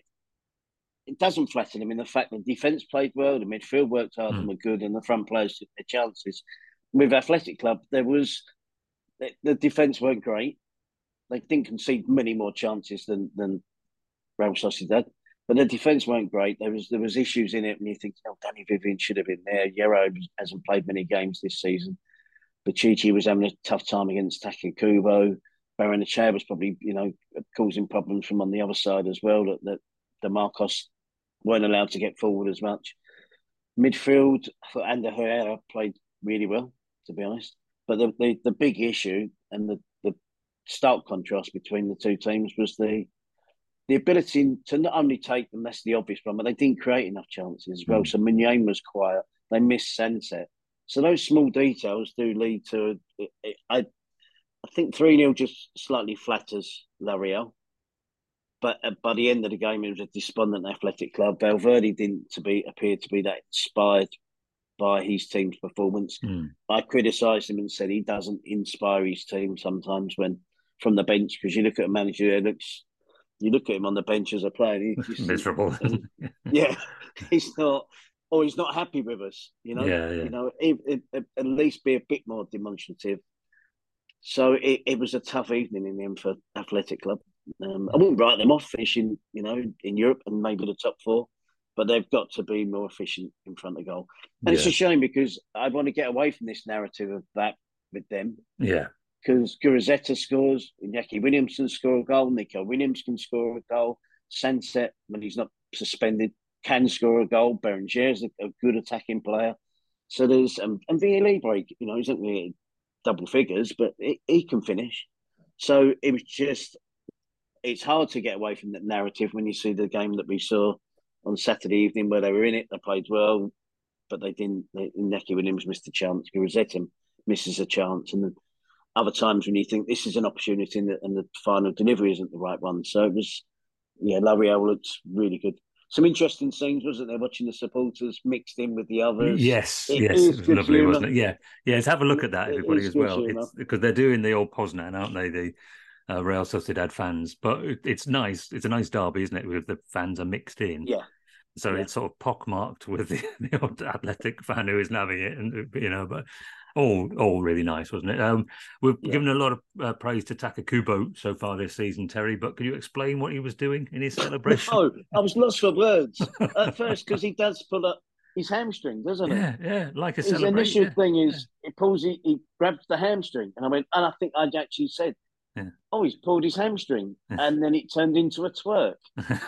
it doesn't flatten him in the fact that defence played well, the midfield worked hard Mm. and were good, and the front players took their chances. With Athletic Club, there was the, the defence weren't great. They didn't concede many more chances than than Real Sociedad, but the defence weren't great. There was there was issues in it, and you think, oh, Danny Vivian should have been there. Hierro hasn't played many games this season. Bachichi was having a tough time against Takecubo. Barrenechea was probably, you know, causing problems from on the other side as well, that, that the Marcos weren't allowed to get forward as much. Midfield, I thought Ander Herrera played really well, to be honest. But the, the, the big issue and the, the stark contrast between the two teams was the the ability to not only take them, that's the obvious one, but they didn't create enough chances as well. Mm. So Meunier was quiet. They missed Sunset. So those small details do lead to, it, it, I I think three nil just slightly flatters La Real. But uh, by the end of the game, it was a despondent Athletic Club. Valverde didn't to be appear to be that inspired by his team's performance. Mm. I criticised him and said he doesn't inspire his team sometimes when from the bench, because you look at a manager who looks, you look at him on the bench as a player, he just, miserable. yeah, he's not, or he's not happy with us. You know, Yeah, yeah. you know, it, it, it, at least be a bit more demonstrative. So it, it was a tough evening in the end for Athletic Club. Um, I wouldn't write them off finishing, you know, in Europe and maybe the top four, but they've got to be more efficient in front of goal. And Yeah. it's a shame because I want to get away from this narrative of that with them. Yeah. Because Gurazetta scores, Iñaki Williamson score a goal, Nico Williams can score a goal, Sunset, when he's not suspended, can score a goal. Berenguer is a, a good attacking player. So there's, um, and Villalí break, you know, he's not really double figures, but it, he can finish. So it was just, it's hard to get away from that narrative when you see the game that we saw on Saturday evening where they were in it, they played well, but they didn't, they, Iñaki Williams missed a chance, Gurazetta misses a chance, and then other times when you think this is an opportunity and the, and the final delivery isn't the right one. So it was, yeah, La Real looked really good. Some interesting scenes, wasn't there? Watching the supporters mixed in with the others. Yes, It yes, is it was good lovely, humour. wasn't it? Yeah, yeah. Let's have a look at that, It everybody, is as good well. humour. It's because they're doing the old Poznan, aren't they? The uh, Real Sociedad fans, but it, it's nice. It's a nice derby, isn't it? With the fans are mixed in. Yeah. So Yeah. it's sort of pockmarked with the, the old Athletic fan who is having it, and you know, but all all really nice, wasn't it? Um, we've Yeah. given a lot of uh, praise to Takecubo so far this season, Terry. But could you explain what he was doing in his celebration? No, I was lost for words at first because he does pull up his hamstring, doesn't he? Yeah, yeah, like a His celebration. initial thing is he pulls, he, he grabs the hamstring, and I went, and I think I actually said, Yeah. "Oh, he's pulled his hamstring," Yeah. and then it turned into a twerk.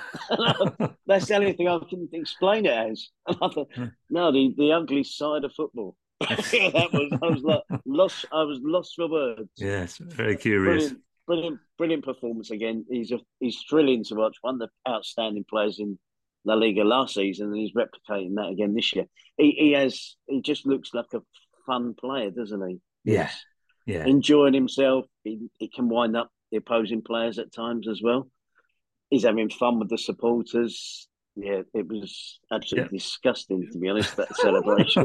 That's the only thing I can explain it as. And I thought, no, the, the ugly side of football. that was I was like lost. I was lost for words. Yes, very curious. Brilliant, brilliant, brilliant performance again. He's a, he's thrilling to watch. One of the outstanding players in La Liga last season, and he's replicating that again this year. He he has he just looks like a fun player, doesn't he? Yeah, He's yeah, enjoying himself. He he can wind up the opposing players at times as well. he's having fun with the supporters. Yeah, it was absolutely yeah. disgusting, to be honest, that celebration.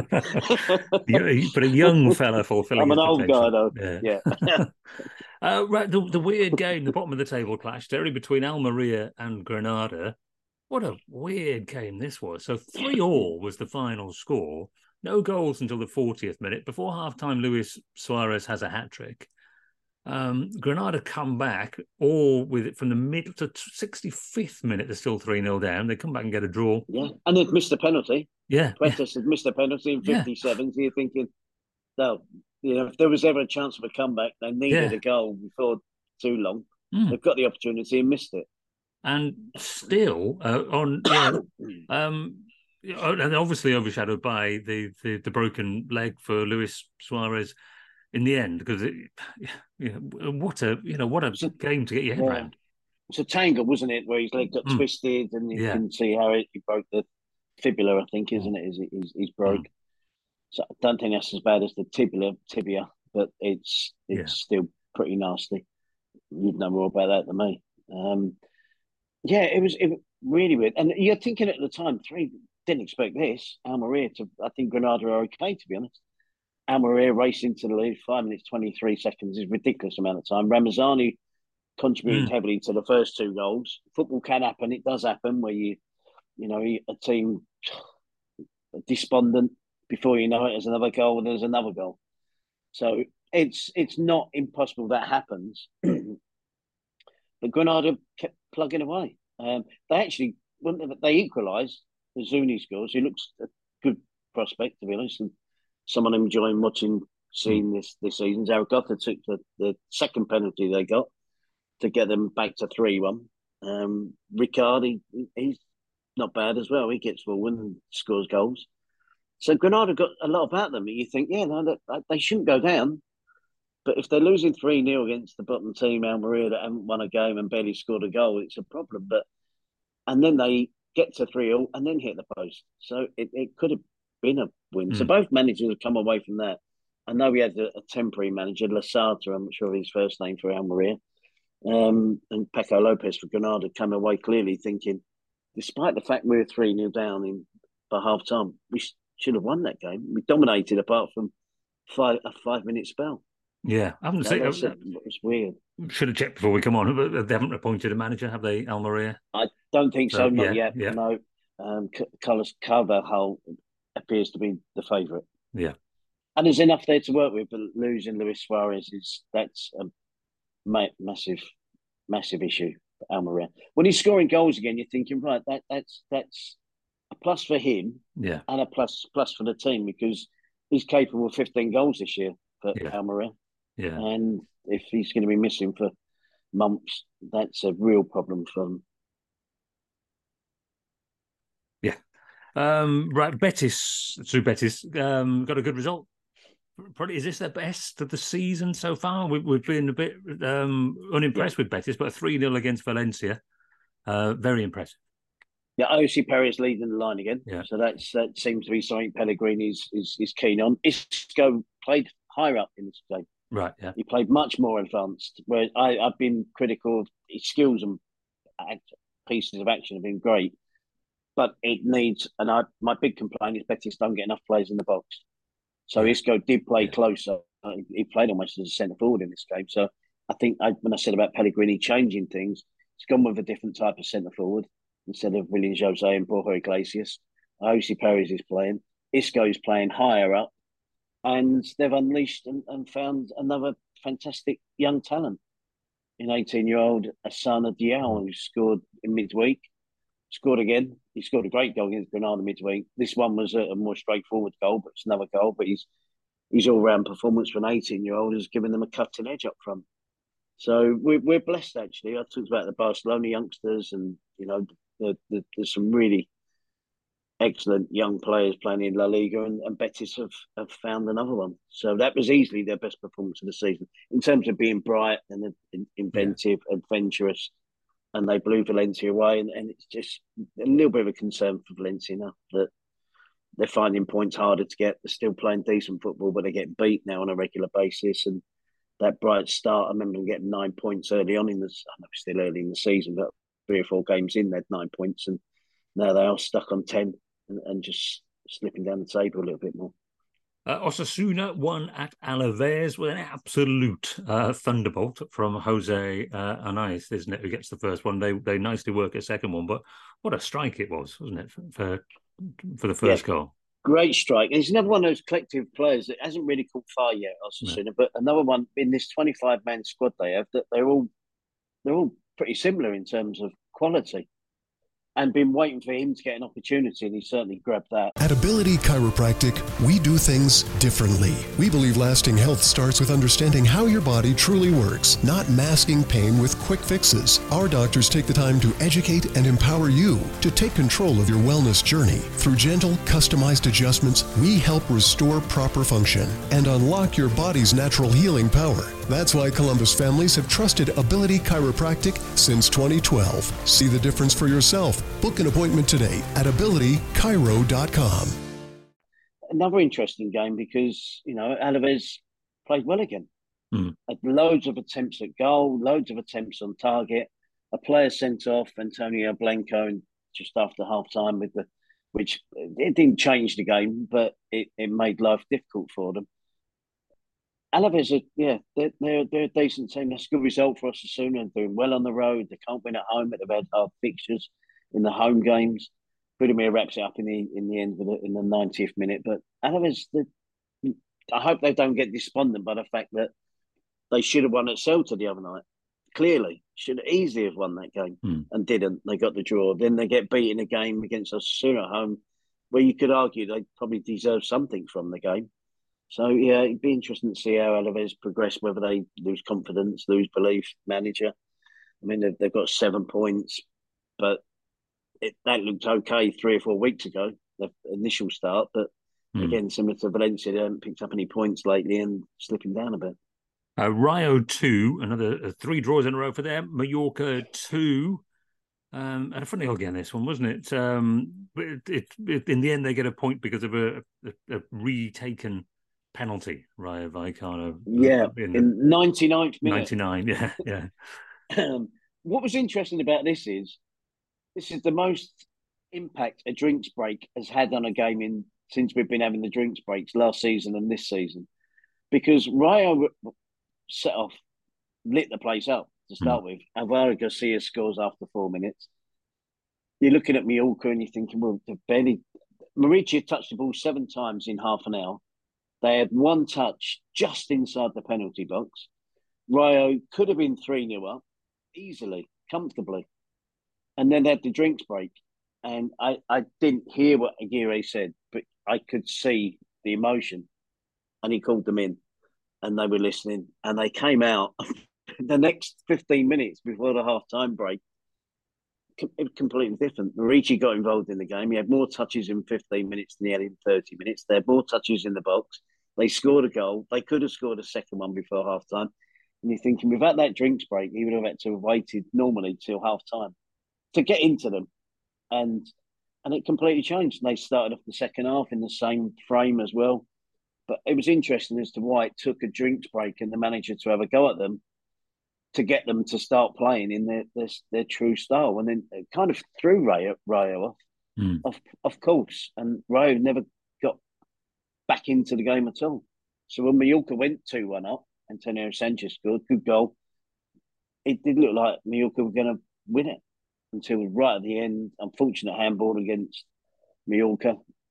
But a young fella fulfilling I'm an his old potential. guy, though. Yeah. yeah. uh, right, the, the weird game, the bottom of the table clash, Derry, between Almeria and Granada. What a weird game this was. So three all was the final score. No goals until the fortieth minute. Before half-time, Luis Suarez has a hat-trick. Um, Granada come back all with it from the middle to sixty-fifth minute. They're still three nil down. They come back and get a draw. Yeah, and they've missed a penalty. Yeah. Pretis yeah. had missed a penalty in fifty-seven. Yeah. So you're thinking, no, you know, if there was ever a chance of a comeback, they needed yeah. a goal before too long. Mm. They've got the opportunity and missed it. And still uh, on, yeah, um, and obviously overshadowed by the, the, the broken leg for Luis Suarez in the end, because it, you know, what a you know what a so, game to get your head yeah. around. It's a tangle, wasn't it, where his leg got mm. twisted, and you yeah. can see how it, he broke the fibula, I think, isn't it? Is he's, he's broke. Mm. So I don't think that's as bad as the tibia, tibia, but it's it's yeah. still pretty nasty. You'd know more about that than me. Um, yeah, it was it was really weird, and you're thinking at the time, three didn't expect this. Almeria to, I think Granada are okay, to be honest. Almeria racing to the lead, five minutes, twenty-three seconds is a ridiculous amount of time. Ramazani contributed mm. heavily to the first two goals. Football can happen. It does happen where you, you know, a team despondent, before you know it, there's another goal and there's another goal. So it's it's not impossible that happens. But Granada kept plugging away. Um, they actually, they equalised. Zuni scores. He looks a good prospect, to be honest, and someone I'm enjoying watching, seeing this this season. Zaragoza took the, the second penalty they got to get them back to three one. Um, Riccardi, he's not bad as well. He gets forward and scores goals. So Granada got a lot about them. You think, yeah, no, they, they shouldn't go down. But if they're losing three nil against the bottom team, Almeria, that haven't won a game and barely scored a goal, it's a problem. But and then they get to three all and then hit the post. So it, it could have been a win. Mm. So both managers have come away from that. I know we had a, a temporary manager, Lasata, I'm not sure of his first name, for Almeria, um, and Paco Lopez for Granada, come away clearly thinking, despite the fact we were three nil down in by half time, we sh- should have won that game. We dominated apart from five a five minute spell. Yeah, I haven't seen it. It was weird. Should have checked before we come on, but they haven't appointed a manager, have they, Almeria? I don't think so, so not yeah, yet. Yeah. No. Um, Carlos Carvajal appears to be the favourite. Yeah. And there's enough there to work with, but losing Luis Suarez is that's a ma- massive, massive issue for Almeria. When he's scoring goals again, you're thinking, right, that that's that's a plus for him, yeah, and a plus plus for the team, because he's capable of fifteen goals this year for yeah. Almeria. Yeah. And if he's going to be missing for months, that's a real problem for him. Yeah. Um, right, Betis, through Betis, um, got a good result. Probably, is this the best of the season so far? We, we've been a bit um, unimpressed yeah. with Betis, but a three nil against Valencia, uh, very impressive. Yeah, O C Perez leading the line again. Yeah. So that's that seems to be something Pellegrini is, is, is keen on. Isco played higher up in this game. Right, yeah. He played much more advanced. Where I, I've been critical of his skills and act, pieces of action have been great, but it needs. And I, my big complaint is Betis don't get enough players in the box. So yeah. Isco did play yeah. closer. He played almost as a centre forward in this game. So I think I, when I said about Pellegrini changing things, he's gone with a different type of centre forward instead of Willian Jose and Borja Iglesias. O C Perez is playing. Isco is playing higher up. And they've unleashed and, and found another fantastic young talent in eighteen-year-old Asana Diao, who scored in midweek, scored again. He scored a great goal against Granada midweek. This one was a, a more straightforward goal, but it's another goal. But he's his all-round performance for an eighteen-year-old has given them a cutting edge up front. So we're we're blessed actually. I talked about the Barcelona youngsters, and you know, the, the, there's some really excellent young players playing in La Liga, and, and Betis have, have found another one. So that was easily their best performance of the season in terms of being bright and inventive, yeah. adventurous. And they blew Valencia away, and, and it's just a little bit of a concern for Valencia now that they're finding points harder to get. They're still playing decent football, but they get beat now on a regular basis. And that bright start, I remember them getting nine points early on in the, I know it's still early in the season, but three or four games in, they had nine points, and now they are stuck on ten and, and just slipping down the table a little bit more. Uh, Osasuna won at Alaves with an absolute uh, thunderbolt from Jose uh, Anais, isn't it? Who gets the first one? They they nicely work a second one, but what a strike it was, wasn't it, for for the first yeah, goal? Great strike. And he's another one of those collective players that hasn't really caught fire yet, Osasuna. No. But another one in this twenty-five man squad they have that they're all they're all pretty similar in terms of quality. And been waiting for him to get an opportunity, and he certainly grabbed that. At Ability Chiropractic, we do things differently. We believe lasting health starts with understanding how your body truly works, not masking pain with quick fixes. Our doctors take the time to educate and empower you to take control of your wellness journey. Through gentle, customized adjustments, we help restore proper function and unlock your body's natural healing power. That's why Columbus families have trusted Ability Chiropractic since twenty twelve. See the difference for yourself. Book an appointment today at ability chiro dot com. Another interesting game because, you know, Alaves played well again. Mm. Had loads of attempts at goal, loads of attempts on target. A player sent off, Antonio Blanco, just after half time, with the, which it didn't change the game, but it, it made life difficult for them. Alaves, are, yeah, they're, they're, they're a decent team. That's a good result for us as soon. They're doing well on the road. They can't win at home, but they've had hard fixtures in the home games. Budimir wraps it up in the in the end of the, in the ninetieth minute. But Alaves, I hope they don't get despondent by the fact that they should have won at Celta the other night. Clearly, should have easily have won that game mm. and didn't. They got the draw. Then they get beat in a game against Osasuna at home, where you could argue they probably deserve something from the game. So, yeah, it'd be interesting to see how Alaves progress, whether they lose confidence, lose belief, manager. I mean, they've, they've got seven points, but it, that looked okay three or four weeks ago, the initial start. But, mm. again, similar to Valencia, they haven't picked up any points lately and slipping down a bit. Uh, Rayo two, another uh, three draws in a row for them. Mallorca two. Um, and a funny old game, this one, wasn't it? Um, it, it, it? In the end, they get a point because of a, a, a retaken penalty, Rayo Vallecano. Yeah, in, in ninety-ninth minute. ninety-nine, yeah, yeah. Um, what was interesting about this is, this is the most impact a drinks break has had on a game in since we've been having the drinks breaks last season and this season. Because Rayo set off, lit the place up to start mm. with. Alvaro Garcia scores after four minutes. You're looking at Mallorca and you're thinking, well, they've barely... Morici touched the ball seven times in half an hour. They had one touch just inside the penalty box. Rayo could have been three nil up easily, comfortably. And then they had the drinks break. And I, I didn't hear what Aguirre said, but I could see the emotion. And he called them in. And they were listening. And they came out the next fifteen minutes before the half-time break. It was completely different. Morici got involved in the game. He had more touches in fifteen minutes than he had in thirty minutes. They had more touches in the box. They scored a goal. They could have scored a second one before half-time. And you're thinking, without that drinks break, he would have had to have waited normally till half-time to get into them. And and it completely changed. And they started off the second half in the same frame as well. But it was interesting as to why it took a drinks break and the manager to have a go at them to get them to start playing in their their, their true style. And then it kind of threw Rayo, Rayo off, mm. of, of course. And Rayo never got back into the game at all. So when Mallorca went two one up, Antonio Sanchez scored, good goal. It did look like Mallorca were going to win it until right at the end. Unfortunate handball against Mallorca.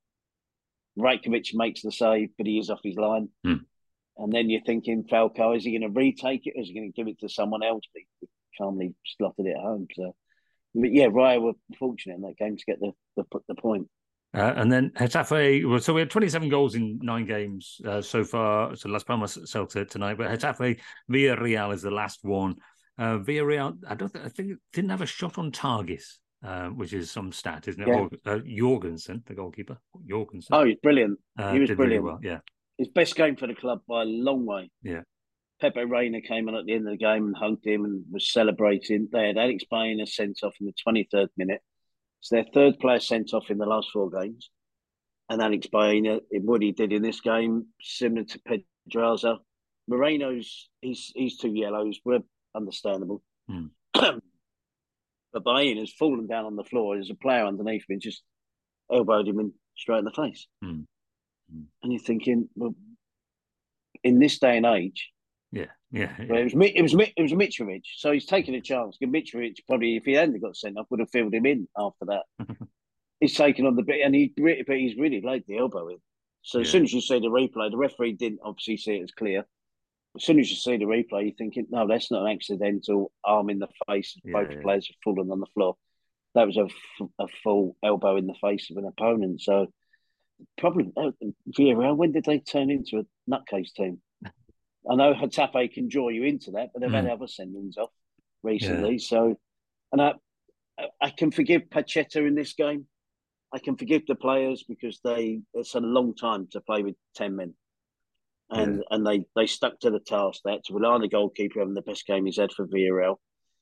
Rajkovic makes the save, but he is off his line. Mm. And then you're thinking, Falcao, is he going to retake it or is he going to give it to someone else? But he calmly slotted it home. So, but yeah, Rayo were fortunate in that game to get the the, the point. Uh, and then Getafe, well, so we had twenty-seven goals in nine games uh, so far. So Las Palmas Celta tonight, but Getafe Villarreal is the last one. Uh, Villarreal, I don't think, I think it didn't have a shot on target, uh, which is some stat, isn't it? Yeah. Or, uh, Jorgensen, the goalkeeper, Jorgensen. Oh, he's brilliant. Uh, he was did brilliant. Really well, yeah. His best game for the club by a long way. Yeah. Pepe Reina came on at the end of the game and hugged him and was celebrating. They had Alex Baena sent off in the twenty-third minute. It's their third player sent off in the last four games. And Alex Baena, in what he did in this game, similar to Pedraza. Moreno's, he's, he's two yellows, were understandable. Mm. But But Baena has fallen down on the floor. There's a player underneath him and just elbowed him in straight in the face. Mm. Mm. And you're thinking, well, in this day and age, yeah, yeah, yeah. Well, it was it was it was Mitrovic, so he's taking a chance. Mitrovic probably, if he hadn't got sent off, would have filled him in after that. He's taken on the bit, and he but he's really laid the elbow in. So as Yeah. soon as you see the replay, the referee didn't obviously see it as clear. As soon as you see the replay, you're thinking, no, that's not an accidental arm in the face. Yeah, Both yeah. players have fallen on the floor. That was a, f- a full elbow in the face of an opponent. So probably uh, Villarreal, when did they turn into a nutcase team? I know Hatape can draw you into that, but they've Mm. had other sendings off recently. So, and I, I can forgive Pacheta in this game. I can forgive the players because they it's a long time to play with ten men, and Yeah. and they they stuck to the task. They had to rely on the goalkeeper having the best game he's had for Villarreal.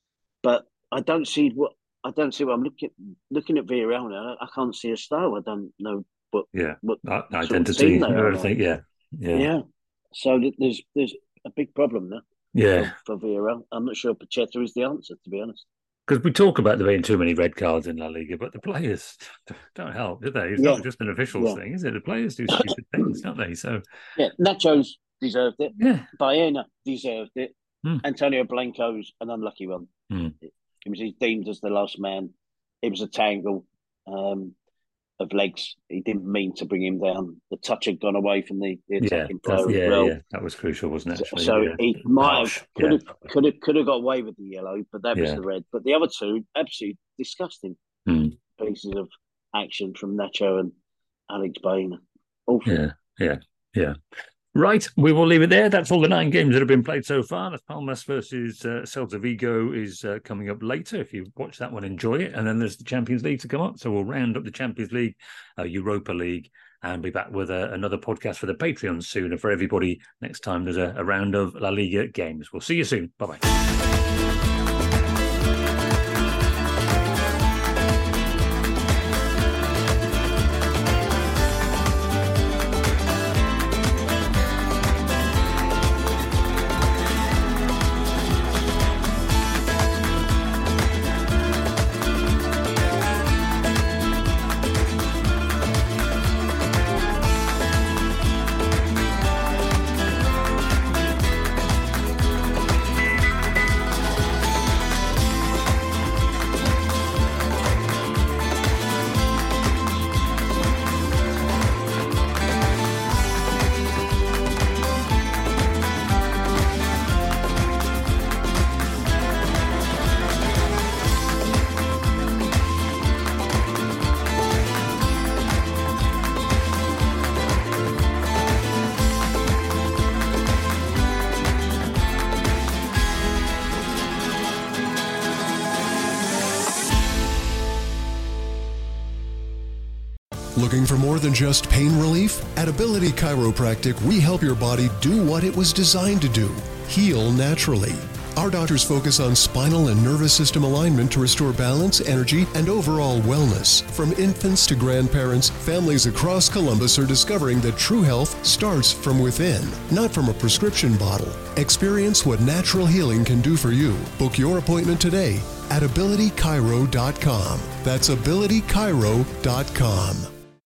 But I don't see what I don't see what I'm looking looking at Villarreal now. I can't see a style. I don't know what Yeah. what I- sort of Identity team they and are. everything. Yeah. Yeah. Yeah. So th- there's there's a big problem there Yeah. for, for Villarreal. I'm not sure Pacheta is the answer, to be honest. Because we talk about there being too many red cards in La Liga, but the players don't help, do they? It's Yeah. not just an officials Yeah. thing, is it? The players do stupid things, don't they? So, Yeah, Nacho's deserved it. yeah. Baena deserved it. Hmm. Antonio Blanco's an unlucky one. Hmm. It was he's deemed as the last man. It was a tangle um, of legs. He didn't mean to bring him down. The touch had gone away from the, the Yeah, attacking that's, player yeah, as well. yeah, that was crucial, wasn't it? So, Actually, so yeah. he might Harsh, have could yeah. have could have could have got away with the yellow, but that was Yeah. the red. But the other two, absolutely disgusting Hmm. pieces of action from Nacho and Alex Baena. Awful. Yeah, yeah, yeah. Right, we will leave it there. That's all the nine games that have been played so far. Las Palmas versus uh, Celta Vigo is uh, coming up later. If you watch that one, enjoy it. And then there's the Champions League to come up. So we'll round up the Champions League, uh, Europa League, and be back with uh, another podcast for the Patreon soon. And for everybody, next time there's a, a round of La Liga games. We'll see you soon. Bye-bye. Looking for more than just pain relief? At Ability Chiropractic, we help your body do what it was designed to do, heal naturally. Our doctors focus on spinal and nervous system alignment to restore balance, energy, and overall wellness. From infants to grandparents, families across Columbus are discovering that true health starts from within, not from a prescription bottle. Experience what natural healing can do for you. Book your appointment today at ability chiro dot com. That's ability chiro dot com.